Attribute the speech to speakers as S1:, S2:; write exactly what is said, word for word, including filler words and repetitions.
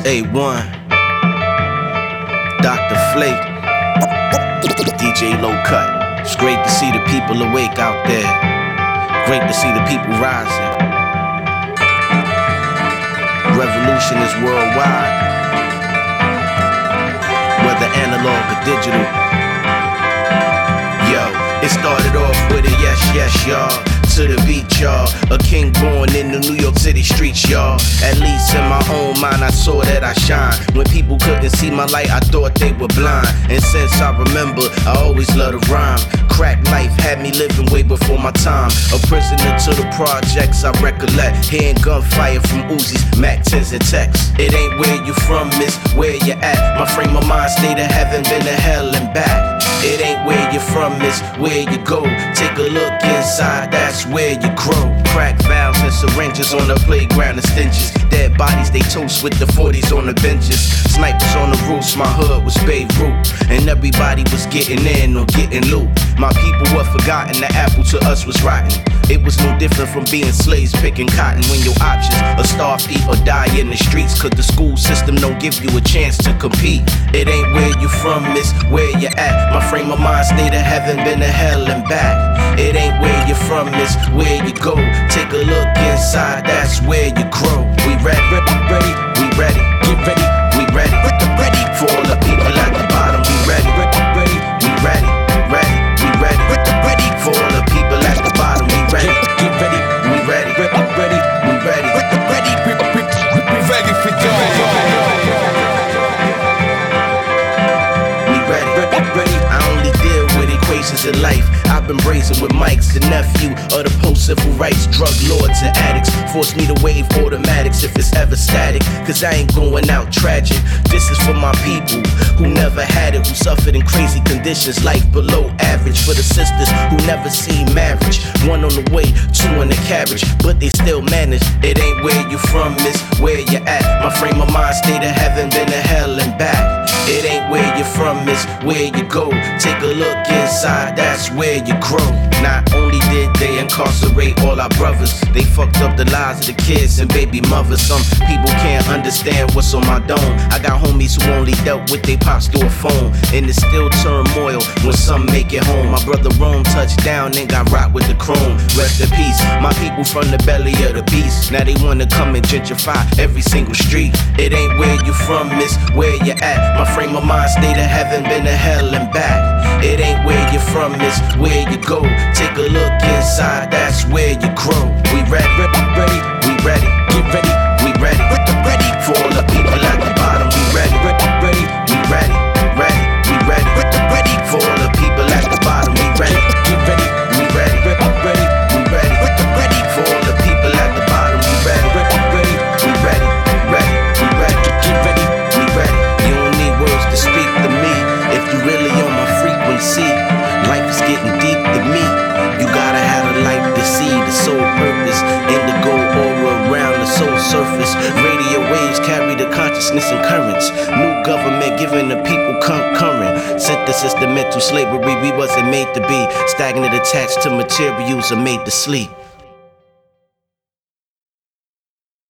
S1: A one, Doctor Flake, D J Low Cut. It's great to see the people awake out there. Great to see the people rising. Revolution is worldwide, whether analog or digital. Yo, it started off with a yes, yes, y'all. To the beat, y'all. A king born in the New York City streets, y'all. At least in my own mind, I saw that I shine. When people couldn't see my light, I thought they were blind. And since I remember, I always loved to rhyme. Crack life had me living way before my time. A prisoner to the projects, I recollect. Hearing gunfire from Uzis, Mac tens and techs. It ain't where you from, it's where you at. My frame of mind stay to heaven, been to hell and back. It ain't where you're from, it's where you go. Take a look inside, that's where you grow. Crack valves and syringes on the playground and stenches. Dead bodies they toast with the forties on the benches. Snipers on the roofs, my hood was Beirut. And everybody was getting in or getting loot. My people were forgotten, the apple to us was rotten. It was no different from being slaves picking cotton. When your options are starve, eat or die in the streets. Cause the school system don't give you a chance to compete. It ain't where you from, it's where you at. My frame of mind stay to heaven, been to hell and back. It ain't where you're from, it's where you go. Take a look inside, that's where you grow. We ready, ready, ready, we ready, get ready, we ready, ready for all the people at the bottom. We ready, ready, ready, we ready, ready, we ready, ready for all the people at the bottom. We ready, get ready, we ready, ready, ready, we ready, ready, we ready for y'all. We ready, ready, ready. I only deal with equations in life. I've been brazen with mics, the nephew of the post-civil rights drug lords and addicts. Force me to wave automatics if it's ever static, cause I ain't going out tragic. This is for my people who never had it, who suffered in crazy conditions, life below average. For the sisters who never seen marriage, one on the way, two in the carriage, but they still manage. It ain't where you from, it's where you at. My frame of mind stay to heaven, then to hell and back. It ain't where you're from, it's where you go. Take a look inside, that's where you grow. Not only did they incarcerate all our brothers, they fucked up the lives of the kids and baby mothers. Some people can't understand what's on my dome. I got homies who only dealt with they pops through a phone, and it's still turmoil when some make it home. My brother Rome touched down and got rocked with the chrome. Rest in peace, my people from the belly of the beast. Now they wanna come and gentrify every single street. It ain't where you from, it's where you at. My frame of mind stay to heaven, been to hell and back. It ain't where you're from, it's where you go. Take a look inside, that's where you grow. We ready, ready, ready, we ready, get ready, we ready, ready for all the people at the bottom. We ready, ready, ready, we ready, ready, we ready, ready for all the people at the bottom. We ready, get ready, we ready, ready, ready, we ready, ready for all the people at the bottom. We ready, ready, ready, we ready, ready, we ready, get ready, we ready. You don't need words to speak to me if you really on my frequency. Life is getting deep to me. You gotta have a life to see the soul purpose. Indigo aura around the soul surface. Radio waves carry the consciousness and currents. New government giving the people current. Synthesis, the mental slavery we wasn't made to be. Stagnant attached to materials are made to sleep.